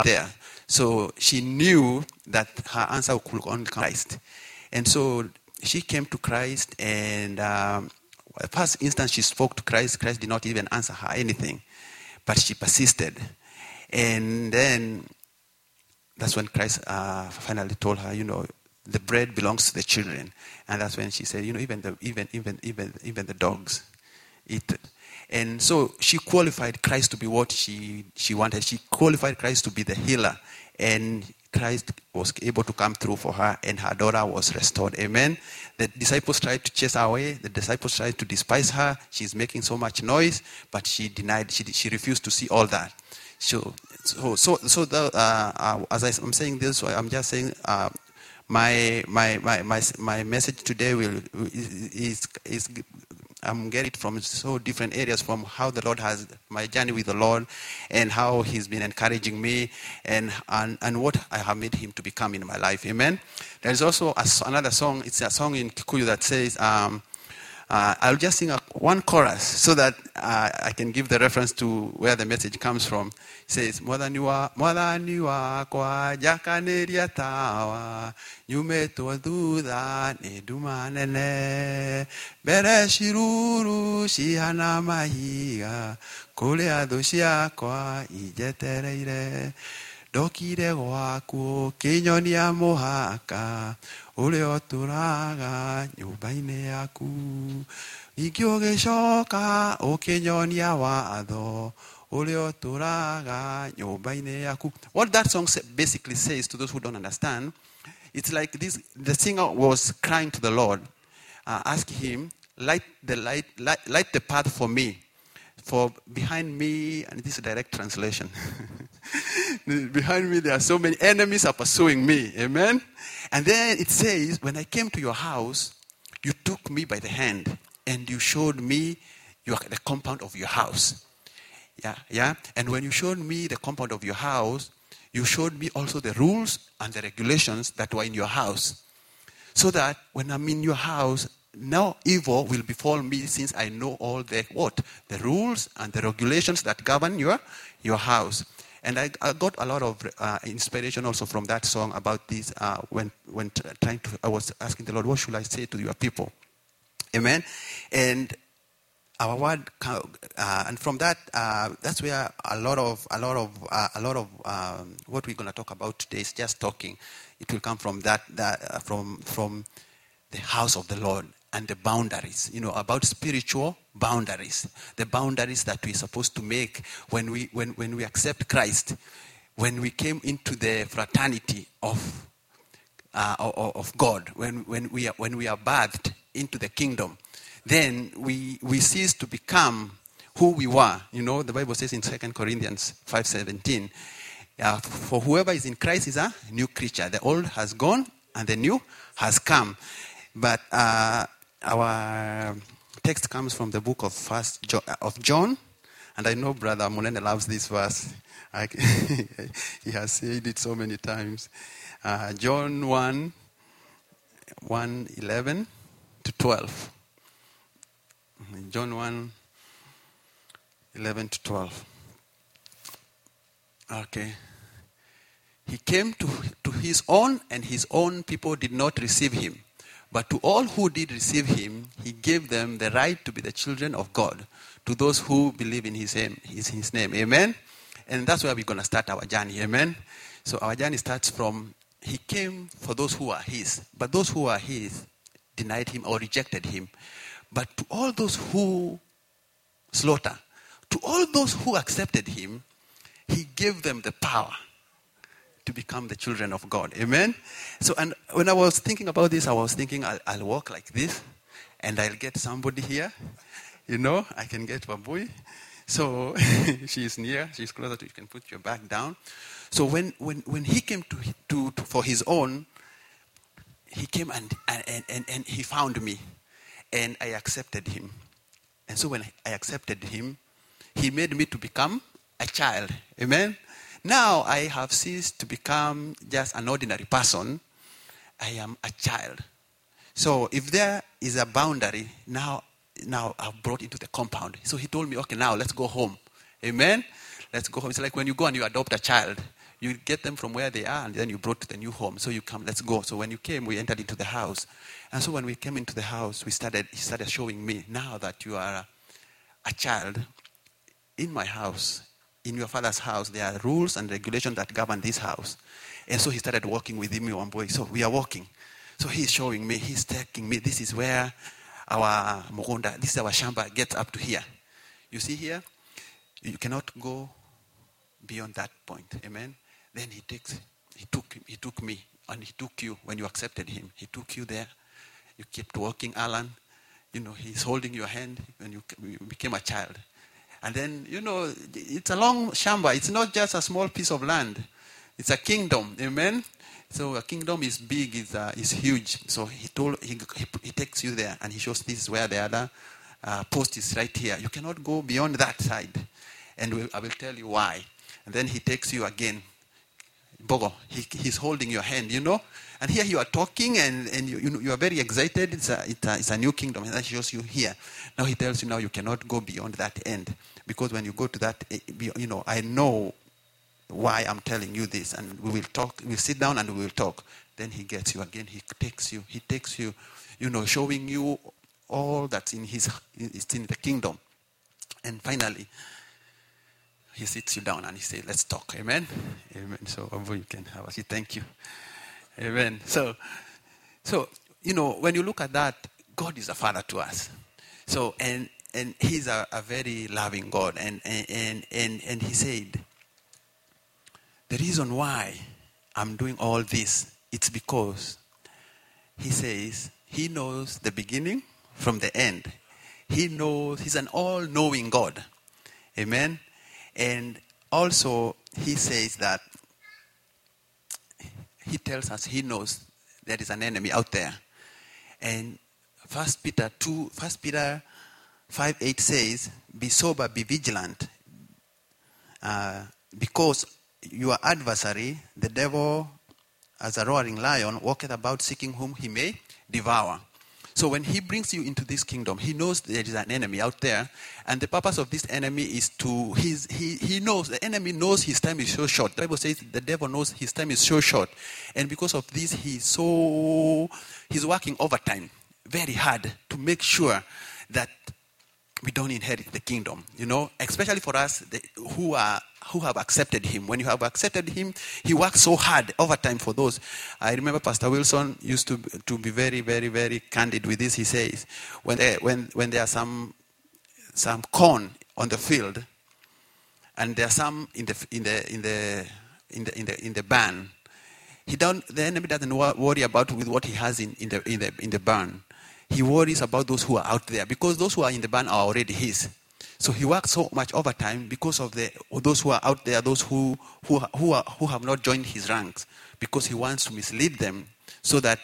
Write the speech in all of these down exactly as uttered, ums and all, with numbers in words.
there. So she knew that her answer could only come from Christ. And so she came to Christ, and um, first instance she spoke to Christ, Christ did not even answer her anything. But she persisted. And then that's when Christ uh, finally told her, you know, the bread belongs to the children. And that's when she said, you know, even the even even even even the dogs eat it. And so she qualified Christ to be what she, she wanted. She qualified Christ to be the healer. And Christ was able to come through for her, and her daughter was restored. Amen. The disciples tried to chase her away. The disciples tried to despise her. She's making so much noise, but she denied. She she refused to see all that. So so so so the, uh, uh, as I, I'm saying this, I'm just saying uh, my, my my my my message today will is is. I'm getting it from so different areas, from how the Lord has, my journey with the Lord, and how He's been encouraging me, and and, and what I have made Him to become in my life. Amen. There is also a, another song. It's a song in Kikuyu that says, um, uh, I'll just sing a, one chorus so that uh, I can give the reference to where the message comes from. It says, Mwathani wa Mwathani wakwa jakaneria tawa nyumetwo thutha nĩ nduma nene mbere ciruru cihana mahiga kũrĩa thũ ciakwa injetereire ndokire gwaku kĩnyonia mũhaka ũrĩa ũtũraga nyũmba-inĩ yaku ningĩ ũgĩcoka ũkĩnyonia watho ũrĩa ũtũraga nyũmba-inĩ yaku. What that song basically says, to those who don't understand, it's like this: the singer was crying to the Lord, uh, asking Him, light the light, light, light the path for me, for behind me, and this is a direct translation. Behind me, there are so many enemies are pursuing me. Amen. And then it says, when I came to your house, you took me by the hand and you showed me your, the compound of your house. Yeah, yeah. And when you showed me the compound of your house, you showed me also the rules and the regulations that were in your house. So that when I'm in your house, no evil will befall me, since I know all the what? The rules and the regulations that govern your, your house. And I, I got a lot of uh, inspiration also from that song about this uh, when, when trying to, I was asking the Lord, what should I say to your people? Amen. And our word, uh, and from that, uh, that's where a lot of, a lot of, uh, a lot of um, what we're going to talk about today is just talking. It will come from that, that uh, from from the house of the Lord and the boundaries. You know, about spiritual boundaries, the boundaries that we're supposed to make when we when when we accept Christ, when we came into the fraternity of uh, of God, when when we are when we are birthed into the kingdom. Then we, we cease to become who we were. You know, the Bible says in Second Corinthians five seventeen, uh, for whoever is in Christ is a new creature. The old has gone and the new has come. But uh, our text comes from the book of First jo- of John, and I know Brother Munene loves this verse. I, he has said it so many times. Uh, John one, one eleven to twelve. John one, eleven to twelve. Okay. He came to, to his own, and his own people did not receive him. But to all who did receive him, he gave them the right to be the children of God, to those who believe in his name. His, his name. Amen? And that's where we're going to start our journey. Amen? So our journey starts from, he came for those who are his. But those who are his denied him or rejected him. But to all those who slaughter, to all those who accepted him, he gave them the power to become the children of God. Amen? So, and when I was thinking about this, I was thinking, I'll, I'll walk like this, and I'll get somebody here. You know, I can get Babui. So, she's near, she's closer to, you can put your back down. So when, when, when he came to, to, to for his own, he came and, and, and, and he found me. And I accepted him. And so when I accepted him, he made me to become a child. Amen? Now I have ceased to become just an ordinary person. I am a child. So if there is a boundary, now, now I've brought into the compound. So he told me, okay, now let's go home. Amen? Let's go home. It's like when you go and you adopt a child. You get them from where they are, and then you brought to the new home. So you come, let's go. So when you came, we entered into the house. And so when we came into the house, we started, he started showing me, now that you are a, a child in my house, in your father's house, there are rules and regulations that govern this house. And so he started walking with me, one boy. So we are walking. So he's showing me, he's taking me, this is where our Mugunda, this is our shamba, gets up to here. You see here? You cannot go beyond that point. Amen? Then he takes, he took, he took me, and he took you when you accepted him. He took you there. You kept walking, Alan. You know, he's holding your hand when you became a child. And then, you know, it's a long shamba. It's not just a small piece of land. It's a kingdom. Amen? So a kingdom is big, is uh, is huge. So he told, he, he, he takes you there, and he shows this is where the other uh, post is right here. You cannot go beyond that side. And we, I will tell you why. And then he takes you again. Bogo, he, he's holding your hand, you know. And here you are talking, and, and you, you, know, you are very excited. It's a, it's, a, it's a new kingdom, and that shows you here. Now he tells you now you cannot go beyond that end. Because when you go to that, you know, I know why I'm telling you this. And we will talk, we'll sit down and we will talk. Then he gets you again. He takes you, he takes you, you know, showing you all that's in his, it's in the kingdom. And finally, he sits you down and he says, let's talk. Amen? Amen. So, you can have a seat. Thank you. Amen. So, so, you know, when you look at that, God is a father to us. So, and and he's a, a very loving God. And, and, and, and he said, the reason why I'm doing all this, it's because he says he knows the beginning from the end. He knows, he's an all-knowing God. Amen? And also, he says that he tells us he knows there is an enemy out there. And First Peter two, First Peter five eight says, be sober, be vigilant, uh, because your adversary, the devil, as a roaring lion, walketh about seeking whom he may devour. So when he brings you into this kingdom, he knows there is an enemy out there. And the purpose of this enemy is to, he's, he, he knows, the enemy knows his time is so short. The Bible says the devil knows his time is so short. And because of this, he's so, he's working overtime, very hard to make sure that we don't inherit the kingdom, you know, especially for us the, who are who have accepted him. When you have accepted him, he works so hard overtime for those. I remember Pastor Wilson used to to be very, very, very candid with this. He says, when there, when when there are some some corn on the field, and there are some in the in the in the in the in the in the barn, he don't the enemy doesn't worry about with what he has in, in the in the in the barn. He worries about those who are out there, because those who are in the barn are already his. So he works so much overtime because of the those who are out there, those who who who, are, who have not joined his ranks, because he wants to mislead them, so that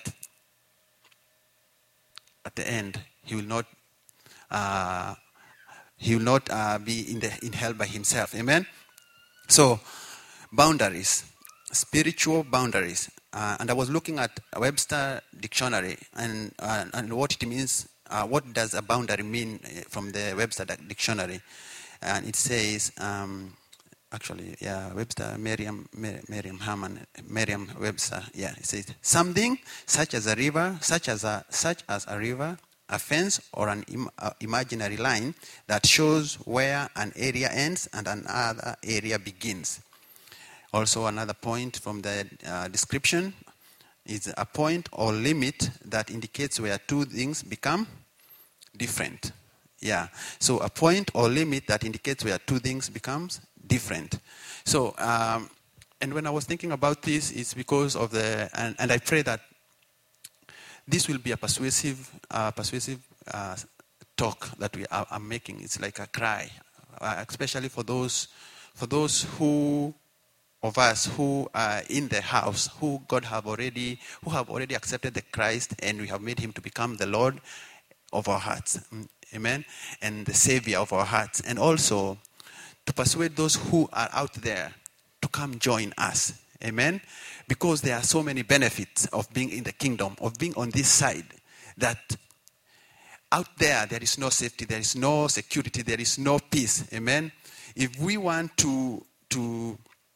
at the end he will not uh, he will not uh, be in the in hell by himself. Amen. So boundaries, spiritual boundaries. Uh, and I was looking at a Webster dictionary, and uh, and what it means. Uh, what does a boundary mean from the Webster dictionary? And it says, um, actually, yeah, Webster, Merriam, Merriam Herman, Merriam Webster. Yeah, it says something such as a river, such as a such as a river, a fence, or an im- uh, imaginary line that shows where an area ends and another area begins. Also, another point from the uh, description is a point or limit that indicates where two things become different. Yeah. So a point or limit that indicates where two things becomes different. So, um, and when I was thinking about this, it's because of the, and, and I pray that this will be a persuasive, uh, persuasive uh, talk that we are, are making. It's like a cry, uh, especially for those, for those who of us who are in the house, who God have already, who have already accepted the Christ, and we have made him to become the Lord of our hearts. Amen. And the Savior of our hearts. And also to persuade those who are out there to come join us. Amen. Because there are so many benefits of being in the kingdom, of being on this side, that out there there is no safety, there is no security, there is no peace. Amen. If we want to to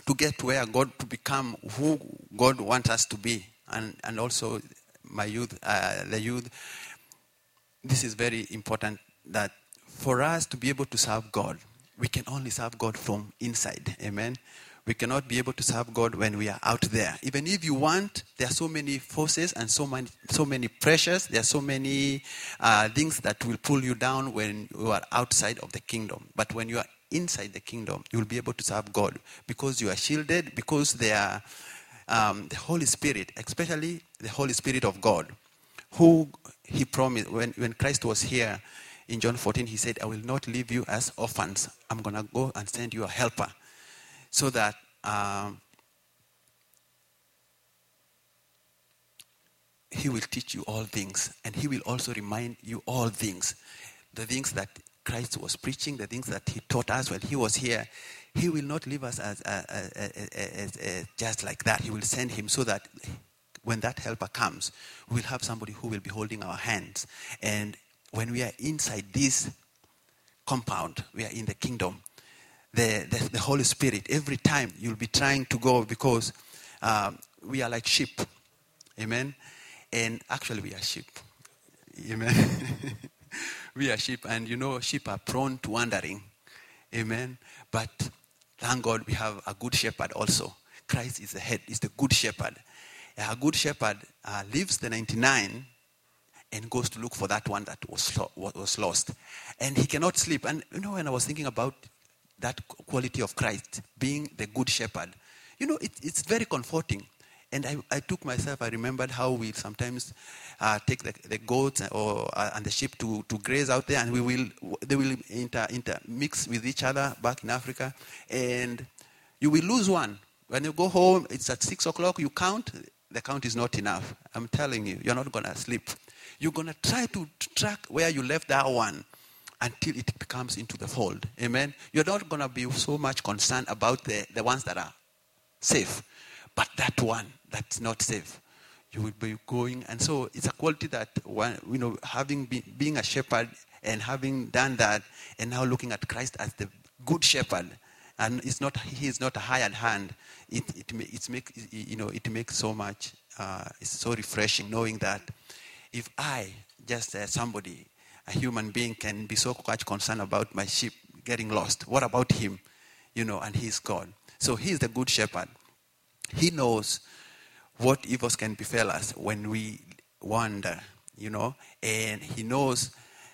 to get where God, to become who God wants us to be. And, and also my youth, uh, the youth, this is very important that for us to be able to serve God, we can only serve God from inside. Amen. We cannot be able to serve God when we are out there. Even if you want, there are so many forces and so many, so many pressures. There are so many uh, things that will pull you down when you are outside of the kingdom. But when you are inside the kingdom, you will be able to serve God because you are shielded, because there are um, the Holy Spirit, especially the Holy Spirit of God, who he promised when, when Christ was here in John fourteen, he said, I will not leave you as orphans. I'm going to go and send you a helper so that um, he will teach you all things, and he will also remind you all things. The things that Christ was preaching, the things that he taught us when he was here, he will not leave us as, as, as, as, as just like that. He will send him so that when that helper comes, we'll have somebody who will be holding our hands. And when we are inside this compound, we are in the kingdom, the, the, the Holy Spirit, every time you'll be trying to go because um, we are like sheep. Amen. And actually we are sheep. Amen. We are sheep, and you know, sheep are prone to wandering. Amen. But thank God we have a good shepherd also. Christ is the head, is the good shepherd. A good shepherd uh, leaves the ninety-nine and goes to look for that one that was, was lost. And he cannot sleep. And you know, when I was thinking about that quality of Christ, being the good shepherd, you know, it, it's very comforting. And I, I took myself, I remembered how we sometimes uh, take the, the goats or uh, and the sheep to, to graze out there, and we will they will inter, inter mix with each other back in Africa, and you will lose one. When you go home, it's at six o'clock, you count, the count is not enough. I'm telling you, you're not going to sleep. You're going to try to track where you left that one until it becomes into the fold. Amen? You're not going to be so much concerned about the, the ones that are safe. But that one that's not safe, you will be going. And so it's a quality that, one, you know, having been, being a shepherd and having done that, and now looking at Christ as the good shepherd, and it's not, he is not a hired hand. It it it's make you know it makes so much. Uh, it's so refreshing knowing that if I just uh, somebody, a human being, can be so much concerned about my sheep getting lost, what about him? You know, and he's God. So he's the good shepherd. He knows what evils can befall us when we wander, you know, and he knows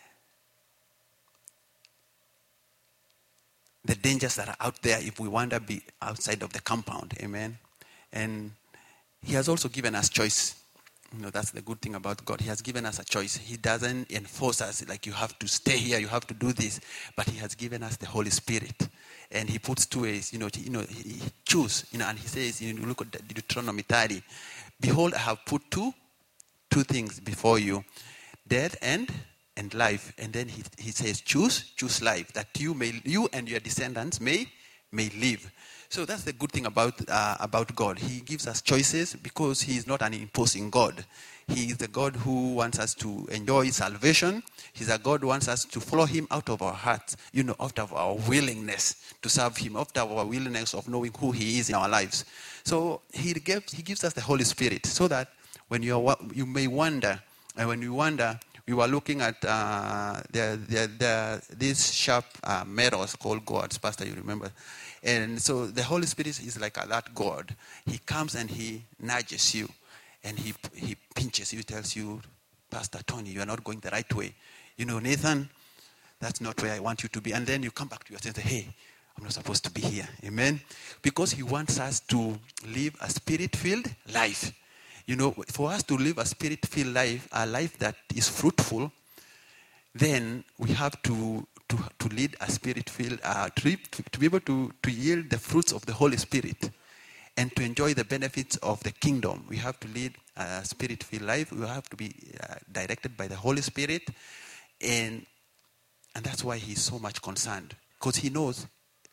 the dangers that are out there if we wander be outside of the compound. Amen. And he has also given us choice. You know, that's the good thing about God. He has given us a choice. He doesn't enforce us like you have to stay here, you have to do this. But he has given us the Holy Spirit. And he puts two ways, you know, you know, he, he choose, you know, and he says, you know, look at Deuteronomy thirty. Behold, I have put two, two things before you, death and and life. And then he, he says, choose, choose life, that you may, you and your descendants may, may live. So that's the good thing about uh, about God. He gives us choices because he is not an imposing God. He is the God who wants us to enjoy salvation. He's a God who wants us to follow him out of our hearts, you know, out of our willingness to serve him, out of our willingness of knowing who he is in our lives. So he gives, he gives us the Holy Spirit so that when you are, you may wonder, and when you wonder, we were looking at uh, the, the, the, these sharp uh, metals called gourds, Pastor, you remember. And so the Holy Spirit is like that God. He comes and he nudges you. And he he pinches you, tells you, Pastor Tony, you are not going the right way. You know, Nathan, that's not where I want you to be. And then you come back to yourself and say, hey, I'm not supposed to be here. Amen? Because he wants us to live a spirit-filled life. You know, for us to live a spirit-filled life, a life that is fruitful, then we have to to, to lead a spirit-filled, uh, to, to be able to, to yield the fruits of the Holy Spirit. And to enjoy the benefits of the kingdom, we have to lead a spirit-filled life. We have to be uh, directed by the Holy Spirit. And, and that's why he's so much concerned. Because he knows,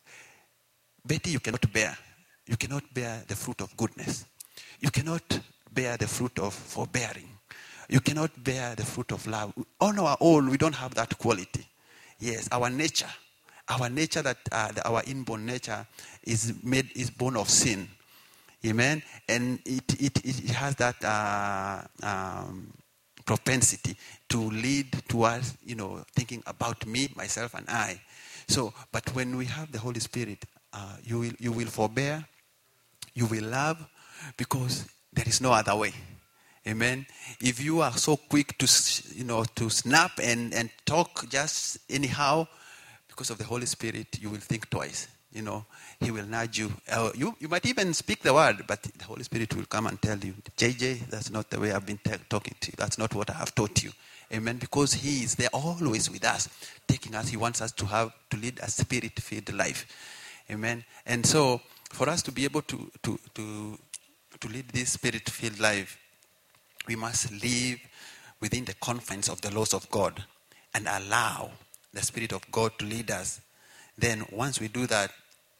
Betty, you cannot bear. You cannot bear the fruit of goodness. You cannot bear the fruit of forbearing. You cannot bear the fruit of love. On our own, we don't have that quality. Yes, our nature, our nature, that uh, the, our inborn nature, is made is born of sin. Amen. And it it, it has that uh, um, propensity to lead towards, you know, thinking about me, myself, and I. So, but when we have the Holy Spirit, uh, you will you will forbear, you will love, because there is no other way. Amen. If you are so quick to, you know, to snap and, and talk just anyhow, because of the Holy Spirit, you will think twice. You know, He will nudge you. Uh, you. You might even speak the word, but the Holy Spirit will come and tell you, J J, that's not the way I've been t- talking to you. That's not what I have taught you. Amen. Because He is there always with us, taking us. He wants us to have to lead a spirit-filled life. Amen. And so, for us to be able to to to to lead this spirit-filled life, we must live within the confines of the laws of God and allow the Spirit of God to lead us. Then once we do that,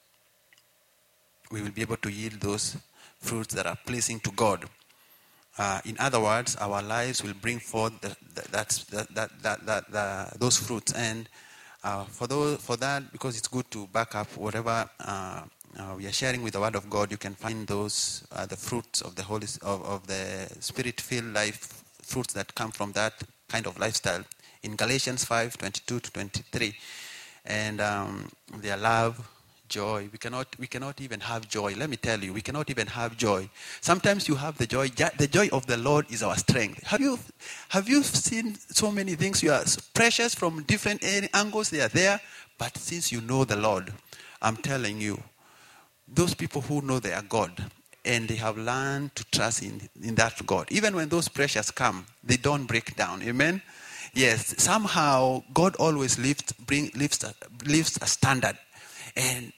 we will be able to yield those fruits that are pleasing to God. Uh, in other words, our lives will bring forth the, the, that's, that, that, that, that, the, those fruits. And uh, for those, for that, because it's good to back up whatever uh, uh, we are sharing with the Word of God, you can find those uh, the fruits of the Holy of, of the Spirit-filled life, fruits that come from that kind of lifestyle, in Galatians five twenty-two to twenty-three, and um, their love, joy. We cannot, we cannot even have joy. Let me tell you, we cannot even have joy. Sometimes you have the joy. The joy of the Lord is our strength. Have you, have you seen so many things? You are precious from different angles. They are there, but since you know the Lord, I'm telling you, those people who know they are God and they have learned to trust in, in that God, even when those pressures come, they don't break down. Amen. Yes, somehow God always lifts, bring, lifts, lifts a standard, and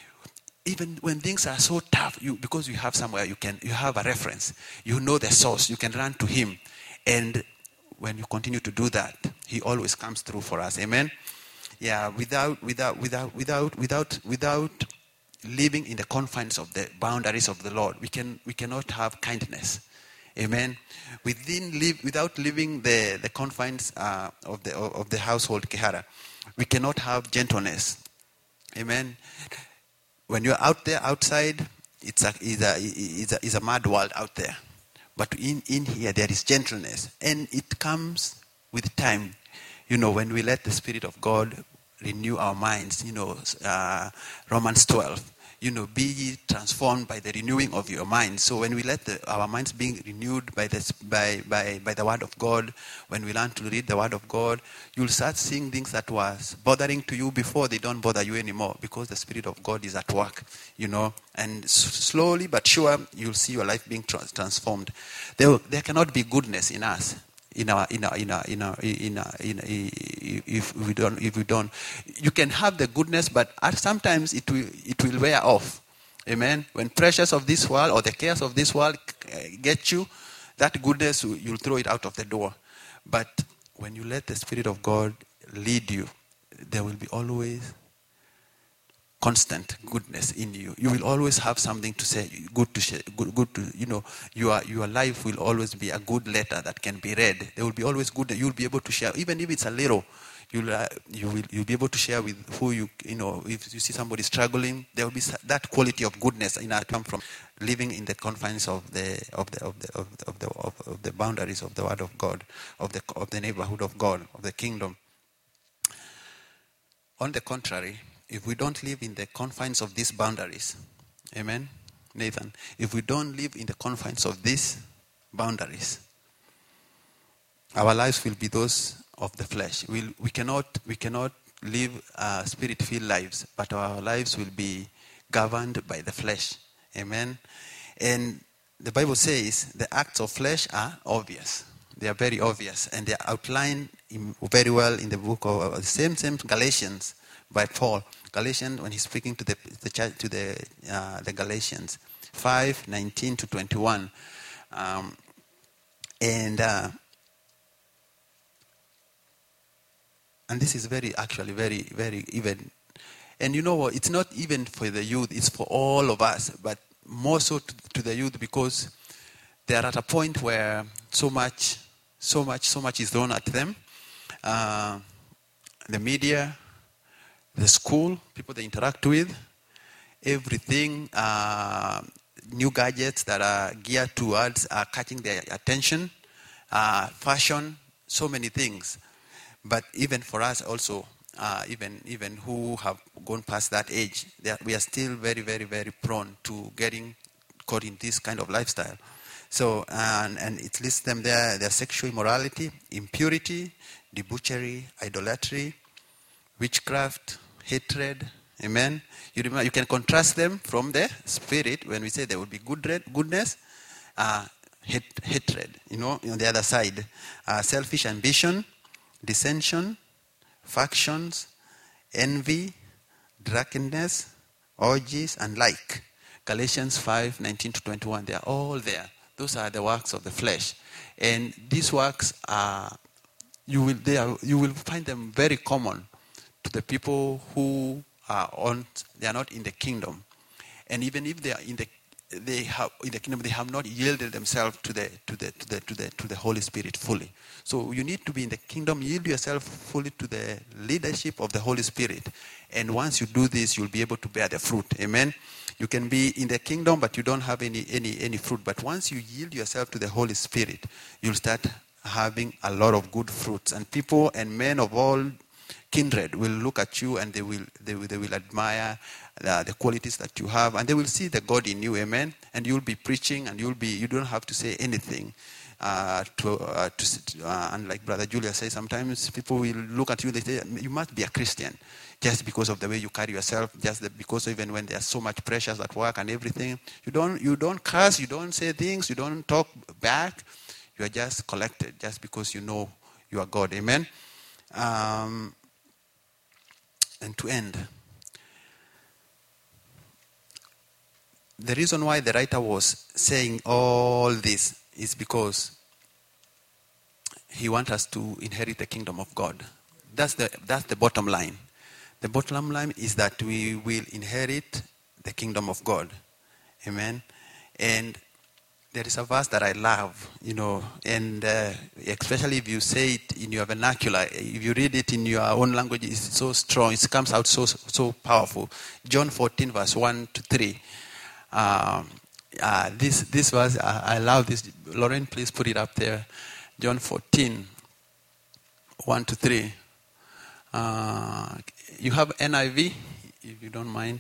even when things are so tough, you because you have somewhere you can, you have a reference, you know the source, you can run to Him, and when you continue to do that, He always comes through for us. Amen. Yeah, without, without, without, without, without, without living in the confines of the boundaries of the Lord, we can, we cannot have kindness. Amen. Within live without living the the confines uh, of the of the household Kehara, we cannot have gentleness. Amen. When you're out there outside, it's a is a is a, is a mad world out there, but in in here there is gentleness, and it comes with time. You know, when we let the Spirit of God renew our minds. You know, uh, Romans twelve. You know, be ye transformed by the renewing of your mind. So when we let the, our minds being renewed by, this, by, by, by the Word of God, when we learn to read the Word of God, you'll start seeing things that was bothering to you before, they don't bother you anymore, because the Spirit of God is at work, you know. And s- slowly but sure, you'll see your life being trans- transformed. There, there cannot be goodness in us. In our, in our, in our, in our, in our, in our, if we don't, if we don't, you can have the goodness, but at sometimes it will, it will wear off. Amen. When pressures of this world or the cares of this world get you, that goodness, you'll throw it out of the door. But when you let the Spirit of God lead you, there will be always constant goodness in you. You will always have something to say, good to share, good, good to, you know, your your life will always be a good letter that can be read. There will be always good that you'll be able to share, even if it's a little. You'll uh, you will you'll be able to share with who you you know. If you see somebody struggling, there will be that quality of goodness in our come from living in the confines of the of the of the of the of the, of, of the boundaries of the Word of God, of the of the neighborhood of God, of the kingdom. On the contrary, if we don't live in the confines of these boundaries, amen, Nathan, if we don't live in the confines of these boundaries, our lives will be those of the flesh. We'll, we cannot we cannot live uh, spirit-filled lives, but our lives will be governed by the flesh. Amen. And the Bible says the acts of flesh are obvious. They are very obvious, and they are outlined in, very well in the book of uh, the same same Galatians by Paul. Galatians, when he's speaking to the the church, to the uh, the Galatians, five nineteen to twenty-one, um, and uh, and this is very actually very very even. And you know what? It's not even for the youth; it's for all of us, but more so to, to the youth, because they are at a point where so much, so much, so much is thrown at them. Uh, the media, the school, people they interact with, everything, uh, new gadgets that are geared towards uh, catching their attention, uh, fashion, so many things. But even for us also, uh, even even who have gone past that age, are, we are still very, very, very prone to getting caught in this kind of lifestyle. So, and, and it lists them there, their sexual immorality, impurity, debauchery, idolatry, witchcraft, hatred. Amen. You remember, you can contrast them from the spirit when we say there will be good, goodness, uh, hate, hatred, you know, on the other side. Uh, selfish ambition, dissension, factions, envy, drunkenness, orgies, and like. Galatians five, nineteen to twenty-one, they are all there. Those are the works of the flesh. And these works are, you will, they are, you will find them very common to the people who are on, they are not in the kingdom. And even if they are in the, they have, in the kingdom, they have not yielded themselves to the, to the, to the, to the, to the Holy Spirit fully. So you need to be in the kingdom, yield yourself fully to the leadership of the Holy Spirit. And once you do this, you'll be able to bear the fruit. Amen. You can be in the kingdom, but you don't have any, any, any fruit. But once you yield yourself to the Holy Spirit, you'll start having a lot of good fruits. And people and men of all kindred will look at you and they will they will, they will admire uh, the qualities that you have, and they will see the God in you. Amen. And you'll be preaching, and you'll be you don't have to say anything. Uh, to, uh, to uh, and like Brother Julia says, sometimes people will look at you, they say, you must be a Christian just because of the way you carry yourself, just the, because even when there's so much pressures at work and everything, you don't you don't curse, you don't say things, you don't talk back, you are just collected just because you know you are God. Amen. Um, and to end, the reason why the writer was saying all this is because he wants us to inherit the kingdom of God. That's the that's the bottom line. The bottom line is that we will inherit the kingdom of God. Amen. And there is a verse that I love, you know, and uh, especially if you say it in your vernacular, if you read it in your own language, it's so strong, it comes out so so powerful. John fourteen, verse one to three. Um, Uh, this this was uh, I love this. Lauren, please put it up there. John fourteen, one to three. Uh, you have N I V, if you don't mind.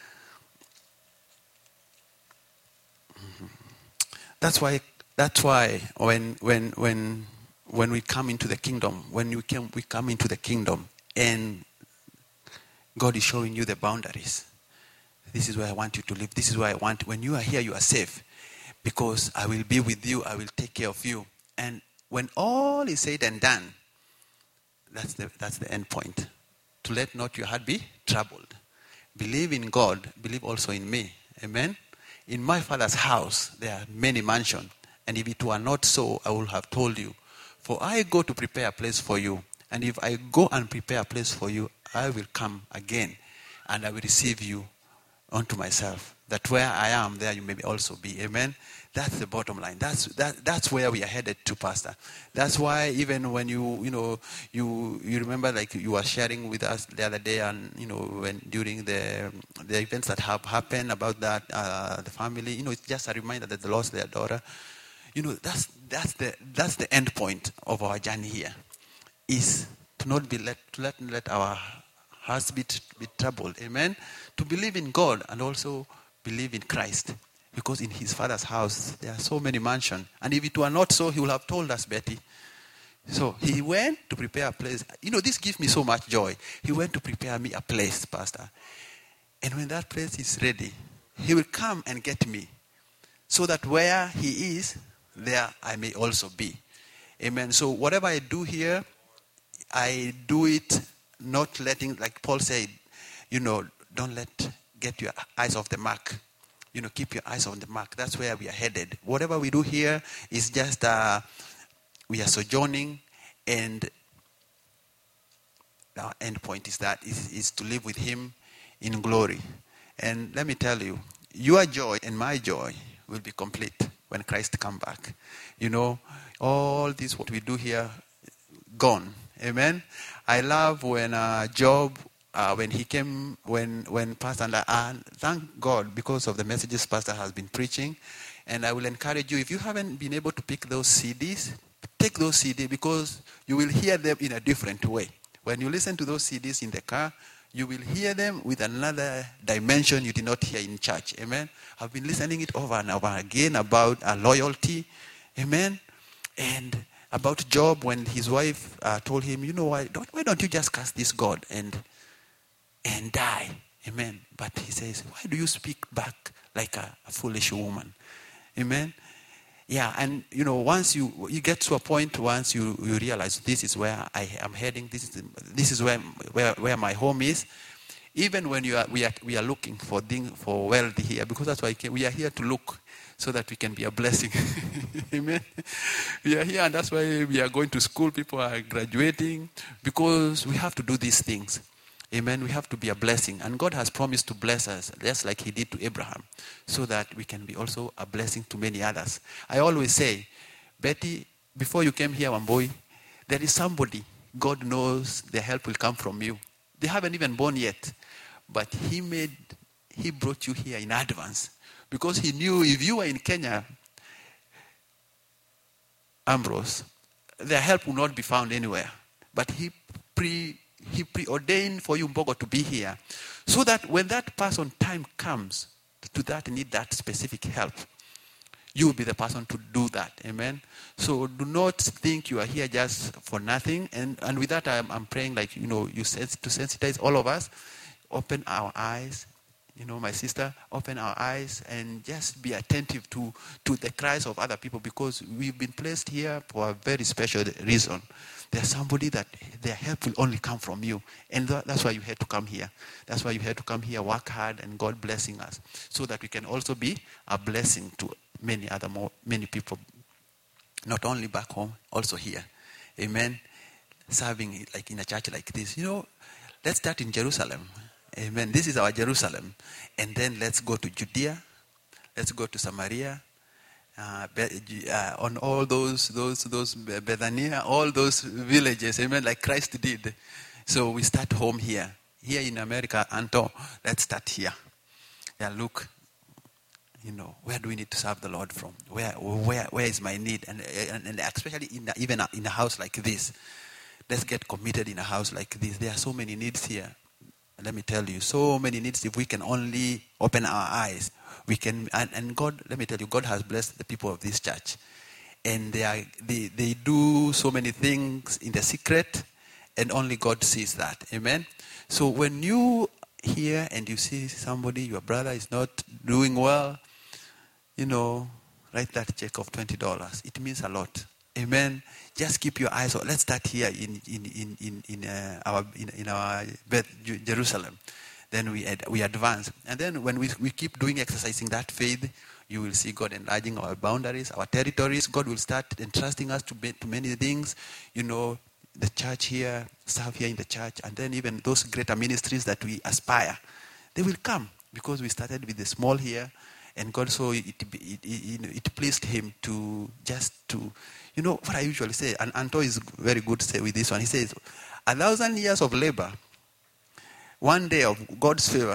Mm-hmm. That's why. That's why when when when when we come into the kingdom, when we come we come into the kingdom, and God is showing you the boundaries. This is where I want you to live. This is where I want. When you are here, you are safe. Because I will be with you. I will take care of you. And when all is said and done, that's the, that's the end point. To let not your heart be troubled. Believe in God. Believe also in me. Amen. In my Father's house, there are many mansions. And if it were not so, I would have told you. For I go to prepare a place for you. And if I go and prepare a place for you, I will come again. And I will receive you unto myself, that where I am, there you may also be. Amen. That's the bottom line. That's that. That's where we are headed to, Pastor. That's why even when you you know you you remember, like you were sharing with us the other day, and you know when during the the events that have happened about that uh, the family, you know, it's just a reminder that they lost their daughter. You know, that's that's the that's the end point of our journey here, is to not be let to let let our hearts be, be troubled. Amen. To believe in God and also believe in Christ. Because in his Father's house, there are so many mansions. And if it were not so, he would have told us, Betty. So he went to prepare a place. You know, this gives me so much joy. He went to prepare me a place, Pastor. And when that place is ready, he will come and get me. So that where he is, there I may also be. Amen. So whatever I do here, I do it not letting, like Paul said, you know, don't let, get your eyes off the mark. You know, keep your eyes on the mark. That's where we are headed. Whatever we do here is just, uh, we are sojourning, and our end point is that, is, is to live with him in glory. And let me tell you, your joy and my joy will be complete when Christ comes back. You know, all this, what we do here, gone. Amen. I love when uh, Job uh, when he came, when when Pastor, and uh, thank God because of the messages Pastor has been preaching. And I will encourage you, if you haven't been able to pick those C Ds, take those C Ds because you will hear them in a different way. When you listen to those C Ds in the car, you will hear them with another dimension you did not hear in church. Amen. I've been listening it over and over again about uh, loyalty. Amen. And about Job, when his wife uh, told him, you know, why don't, why don't you just curse this God and and die? Amen. But he says, why do you speak back like a, a foolish woman? Amen. Yeah, and you know, once you you get to a point, once you, you realize this is where I am heading, this is this is where where, where my home is. Even when you are we are we are looking for thing, for wealth here, because that's why we are here to look so that we can be a blessing. Amen. We are here, and that's why we are going to school. People are graduating because we have to do these things. Amen. We have to be a blessing. And God has promised to bless us, just like he did to Abraham, so that we can be also a blessing to many others. I always say, Betty, before you came here, Wamboi, there is somebody, God knows their help will come from you. They haven't even born yet. But he made, he brought you here in advance. Because he knew if you were in Kenya, Ambrose, their help will not be found anywhere. But he pre He preordained for you, Mbogo, to be here. So that when that person time comes to that need that specific help, you will be the person to do that. Amen. So do not think you are here just for nothing. And, and with that, I'm, I'm praying like, you know, you sense, to sensitize all of us. Open our eyes. You know, my sister, open our eyes and just be attentive to, to the cries of other people, because we've been placed here for a very special reason. There's somebody that their help will only come from you. And that's why you had to come here. That's why you had to come here, work hard, and God blessing us, so that we can also be a blessing to many other, more, many people, not only back home, also here. Amen. Serving like in a church like this. You know, let's start in Jerusalem. Amen. This is our Jerusalem. And then let's go to Judea. Let's go to Samaria. Uh, uh, on all those, those, those Bethania, all those villages. Amen. Like Christ did. So we start home here. Here in America, Anto, let's start here. Yeah, look, you know, where do we need to serve the Lord from? Where, where, where is my need? And, and, and especially in the, even in a house like this. Let's get committed in a house like this. There are so many needs here. Let me tell you, so many needs. If we can only open our eyes, we can. And, and God, let me tell you, God has blessed the people of this church, and they are they they do so many things in the secret, and only God sees that. Amen. So when you hear and you see somebody, your brother is not doing well, you know, write that check of twenty dollars. It means a lot. Amen. Just keep your eyes on. Let's start here in in in in, in uh, our in, in our Beth, Jerusalem. Then we ad, we advance, and then when we we keep doing exercising that faith, you will see God enlarging our boundaries, our territories. God will start entrusting us to be, to many things. You know, the church here, serve here in the church, and then even those greater ministries that we aspire, they will come because we started with the small here. And God saw it, it, it, it, it pleased him to just to, you know, what I usually say, and Anto is very good say with this one. He says, a thousand years of labor, one day of God's favor,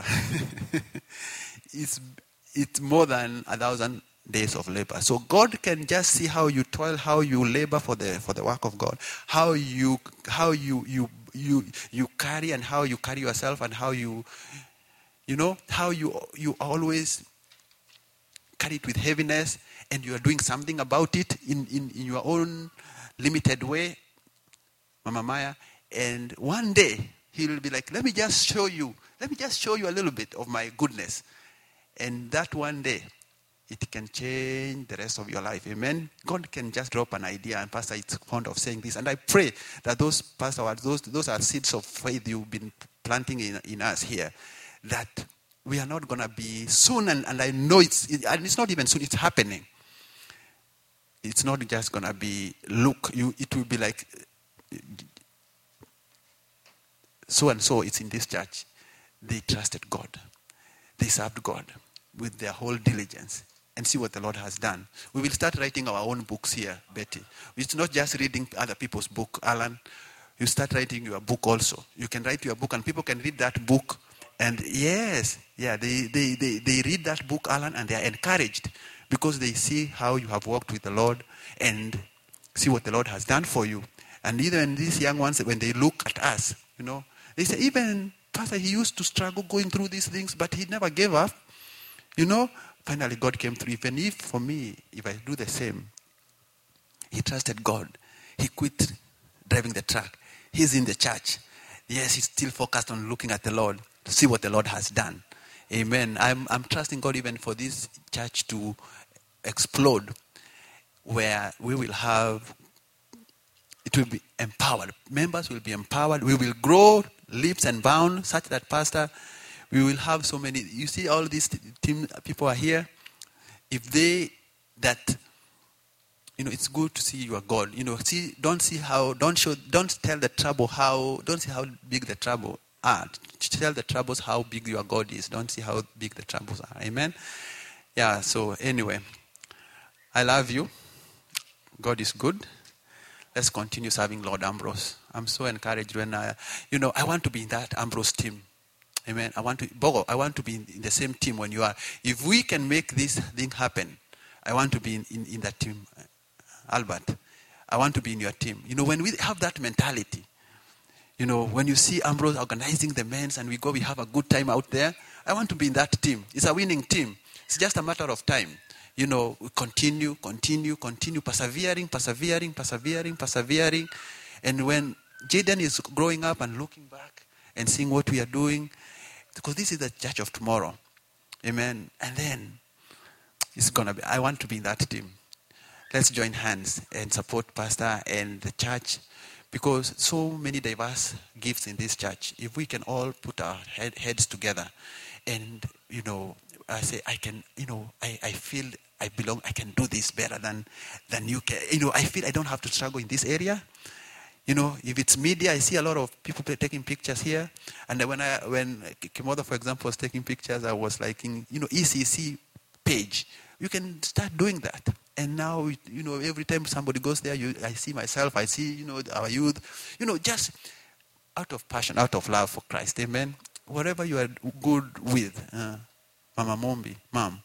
it's, it's more than a thousand days of labor. So God can just see how you toil, how you labor for the for the work of God, how you how you you you you carry and how you carry yourself, and how you, you know, how you you always carry it with heaviness, and you are doing something about it in, in, in your own limited way, Mama Maya. And one day, he will be like, let me just show you, let me just show you a little bit of my goodness. And that one day, it can change the rest of your life. Amen. God can just drop an idea, and Pastor is fond of saying this. And I pray that those, Pastor, those, those are seeds of faith you've been planting in, in us here, that we are not going to be soon, and, and I know it's, it, and it's not even soon, it's happening. It's not just going to be, look, you. It will be like, so and so, it's in this church. They trusted God. They served God with their whole diligence. And see what the Lord has done. We will start writing our own books here, Betty. It's not just reading other people's book, Alan. you start writing your book also. You can write your book and people can read that book. And yes, yeah, they, they, they, they read that book, Alan, and they are encouraged because they see how you have walked with the Lord and see what the Lord has done for you. And even these young ones, when they look at us, you know, they say, even Pastor, he used to struggle going through these things, but he never gave up. You know, finally God came through. Even if for me, if I do the same, he trusted God. He quit driving the truck. He's in the church. Yes, he's still focused on looking at the Lord to see what the Lord has done. Amen. I'm, I'm trusting God even for this church to explode, where we will have, it will be empowered. Members will be empowered. We will grow leaps and bounds such that, Pastor, we will have so many. You see, all these team people are here. If they, that, you know, it's good to see your God. You know, see, don't see how, don't show, don't tell the trouble how, don't see how big the trouble are. Tell the troubles how big your God is. Don't see how big the troubles are. Amen. Yeah. So anyway, I love you. God is good. Let's continue serving Lord Ambrose. I'm so encouraged when I, you know, I want to be in that Ambrose team. Amen. I want to, Bogo, I want to be in, in the same team when you are. If we can make this thing happen, I want to be in, in, in that team. Albert, I want to be in your team. You know, when we have that mentality, you know, when you see Ambrose organizing the men's and we go, we have a good time out there, I want to be in that team. It's a winning team. It's just a matter of time. You know, we continue, continue, continue, persevering, persevering, persevering, persevering. And when Jaden is growing up and looking back and seeing what we are doing, because this is the church of tomorrow. Amen. And then it's going to be, I want to be in that team. Let's join hands and support Pastor and the church, because so many diverse gifts in this church. If we can all put our head, heads together and, you know, I say, I can, you know, I, I feel I belong, I can do this better than, than you can. You know, I feel I don't have to struggle in this area. You know, if it's media, I see a lot of people taking pictures here. And when I, when Kimoda, for example, was taking pictures, I was like, in, you know, E C C page. You can start doing that. And now, you know, every time somebody goes there, you, I see myself, I see, you know, our youth, you know, just out of passion, out of love for Christ. Amen. Whatever you are good with, uh, Mama Mombi, Mom,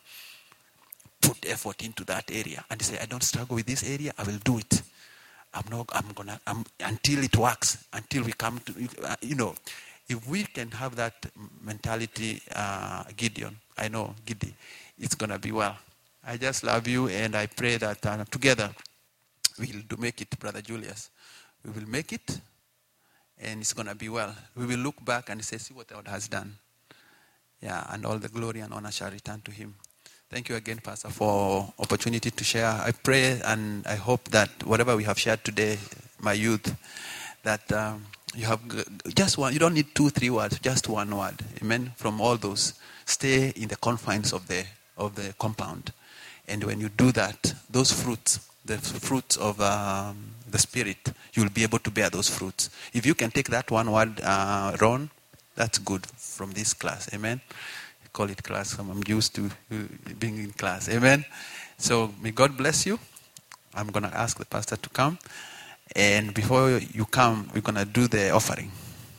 put effort into that area and say, I don't struggle with this area, I will do it. I'm not, I'm gonna, I'm, until it works, until we come to, uh, you know, if we can have that mentality, uh, Gideon, I know, Giddy, it's gonna be well. I just love you, and I pray that uh, together we'll do make it, Brother Julius. We will make it, and it's gonna be well. We will look back and say, see what God has done. Yeah, and all the glory and honor shall return to him. Thank you again, Pastor, for opportunity to share. I pray and I hope that whatever we have shared today, my youth, that um, you have just one, you don't need two, three words, just one word. Amen. From all those, stay in the confines of the of the compound. And when you do that, those fruits, the fruits of um, the Spirit, you'll be able to bear those fruits. If you can take that one word, uh, Ron, that's good from this class. Amen. Call it class. I'm used to being in class. Amen. So may God bless you. I'm going to ask the pastor to come. And before you come, we're going to do the offering.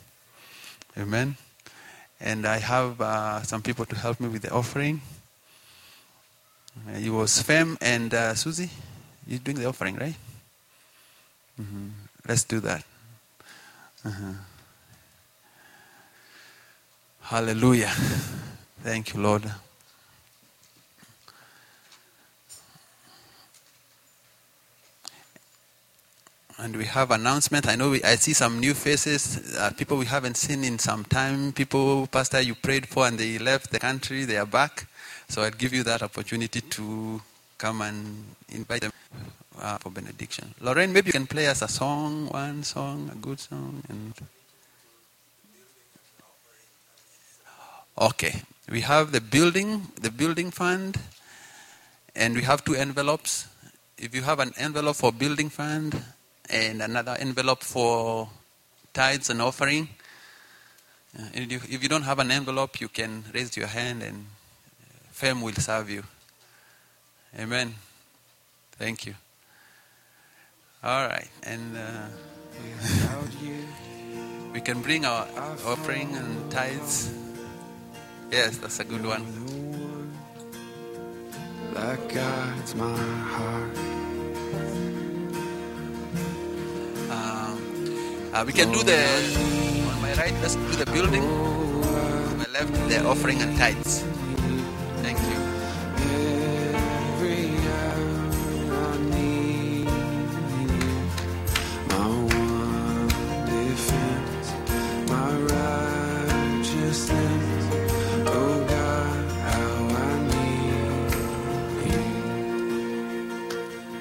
Amen. And I have uh, some people to help me with the offering. Uh, it was Fem and uh, Susie. You're doing the offering, right? Mm-hmm. Let's do that. Uh-huh. Hallelujah. Thank you, Lord. And we have announcement. I know we, I see some new faces, uh, people we haven't seen in some time. People, Pastor, you prayed for and they left the country. They are back. So I'd give you that opportunity to come and invite them uh, for benediction. Lorraine, maybe you can play us a song, one song, a good song. And okay. We have the building, the building fund, and we have two envelopes. If you have an envelope for building fund and another envelope for tithes and offering, uh, and if, if you don't have an envelope, you can raise your hand and Fem will serve you. Amen. Thank you. All right. And uh, without you, We can bring our offering and tithes. Yes, that's a good one. That guides my heart. Um, uh, we can do the, on my right, let's do the building. On my left, the offering and tithes. Thank you. Every hour I need you. My one defense, my righteousness. Oh God, how I need you.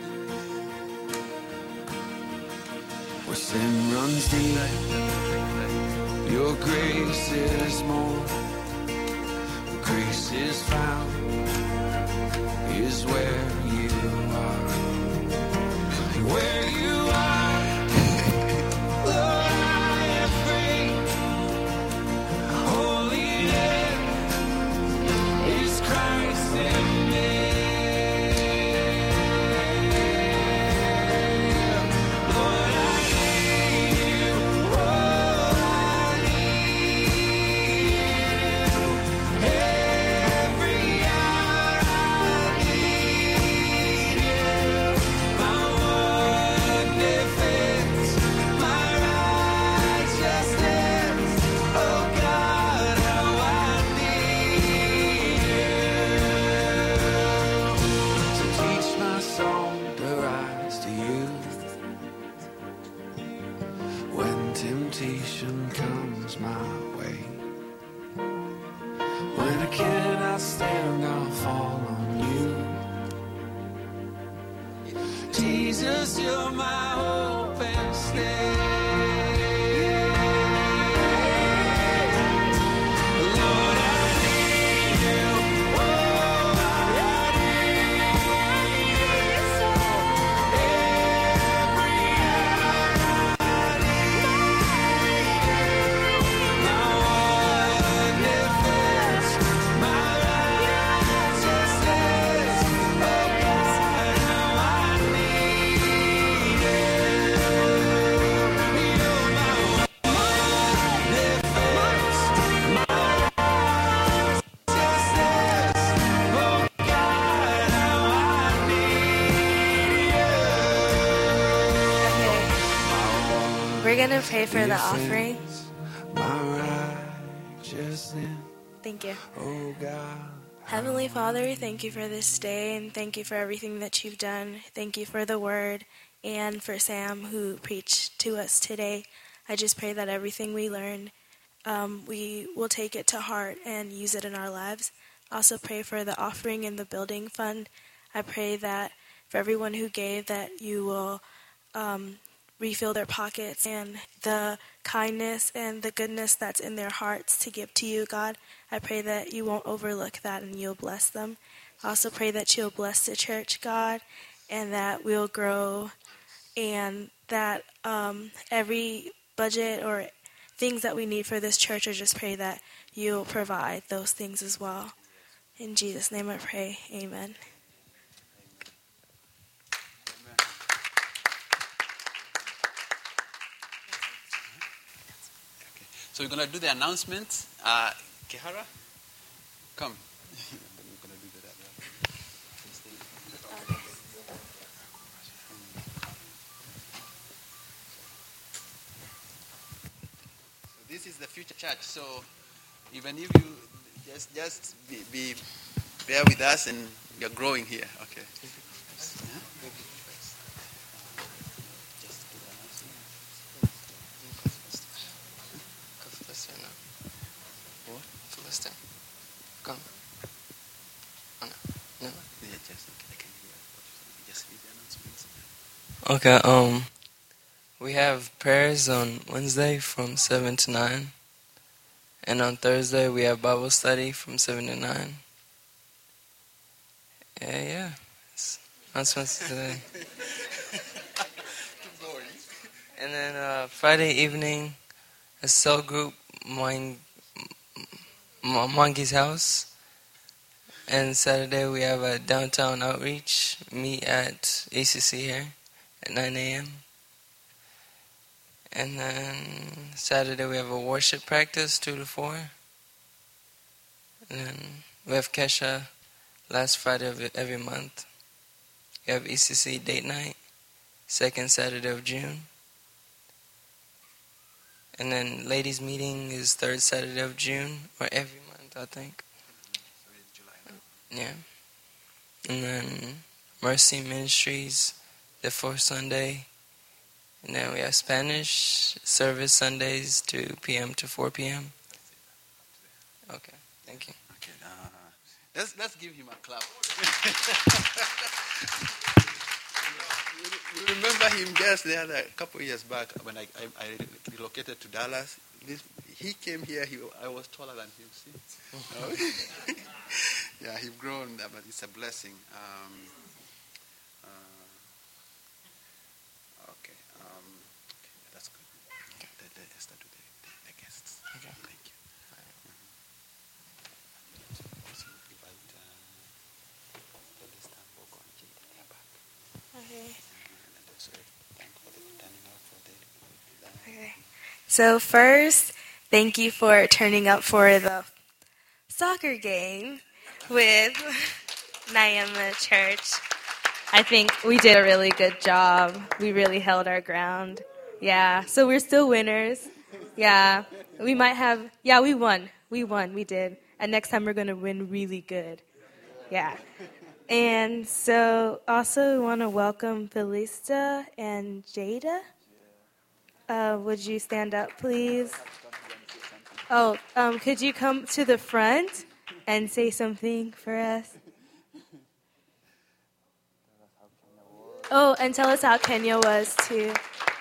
Where sin runs deep, your grace is more. Grace is found, is where you are. Where you are, Lord, I am free. Holiness is Christ in me. Lord, I need you. Oh, I need you. Every hour I need you. My one defense, my righteousness. Oh God, how I need you. So teach my soul to rise to you. When temptation comes my way, when I cannot stand, I'll fall on you. Jesus, you're my hope and stay. Lord, I need you. Oh, I need you so. Every hour I need you. My one defense, my righteousness. Oh God, how I need you. You're my one defense, my righteousness. Oh God, how I need you. We're going to pray for the offering. My righteousness. Thank you. Oh God. Heavenly Father, thank you for this day and thank you for everything that you've done. Thank you for the word and for Sam who preached to us today. I just pray that everything we learned, um, we will take it to heart and use it in our lives. Also pray for the offering and the building fund. I pray that for everyone who gave that you will um, refill their pockets and the kindness and the goodness that's in their hearts to give to you, God. I pray that you won't overlook that and you'll bless them. I also pray that you'll bless the church, God, and that we'll grow and that um, every budget or things that we need for this church, I just pray that you'll provide those things as well. In Jesus' name I pray, amen. So we're going to do the announcements. Uh, Kehara, come. We're going to do that. So this is the future church. So even if you just just be, be bear with us, and you're growing here. Okay. Yeah? Philistine. Come. Oh, no. No. Yeah, just, I can hear what you just read the announcements. Okay, um, we have prayers on Wednesday from seven to nine. And on Thursday, we have Bible study from seven to nine. Yeah, yeah. It's announcements today. And then uh, Friday evening, a cell group, Mang- Mangi's house. And Saturday, we have a downtown outreach, meet at A C C here at nine a.m. And then Saturday we have a worship practice, two to four. And then we have Kesha last Friday of every month. We have E C C date night, second Saturday of June. And then ladies' meeting is third Saturday of June, or every month, I think. Yeah. And then Mercy Ministries, the fourth Sunday. And then we have Spanish service Sundays, two p.m. to four p.m. Okay, thank you. Okay, uh, let's, let's give him a clap. You remember him just the other couple of years back when I, I, I relocated to Dallas. This, he came here. He, I was taller than him. See? Yeah, he's grown, but it's a blessing. Um, uh, okay, um, okay, that's good. Okay. Let, let, let's start with the, the, the guests. Okay. Thank you. So invite uh, Lady Stanboko and Jade here back. Okay. And also thank for the turning out for the. Okay. So first, thank you for turning up for the soccer game with Nyama Church. I think we did a really good job. We really held our ground. Yeah, so we're still winners. Yeah, we might have, yeah, we won. We won, we did. And next time we're going to win really good. Yeah. And so also we want to welcome Felista and Jada. Uh, would you stand up, please? Oh, um, could you come to the front and say something for us? Oh, and tell us how Kenya was, too.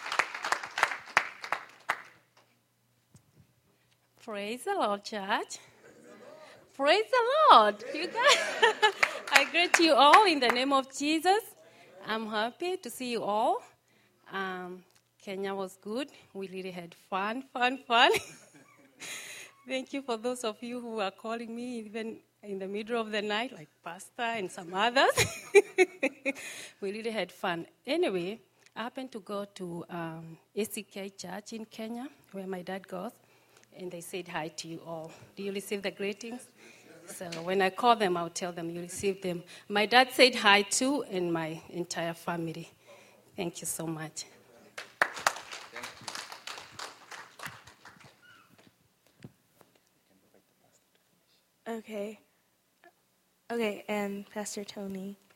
Praise the Lord, church. Praise the Lord. You guys, I greet you all in the name of Jesus. I'm happy to see you all. Um, Kenya was good. We really had fun, fun, fun. Thank you for those of you who are calling me even in the middle of the night, like Pastor and some others. We really had fun. Anyway, I happened to go to um, A C K Church in Kenya, where my dad goes, and they said hi to you all. Do you receive the greetings? So when I call them, I'll tell them you received them. My dad said hi too, and my entire family. Thank you so much. Okay. Okay, and Pastor Tony.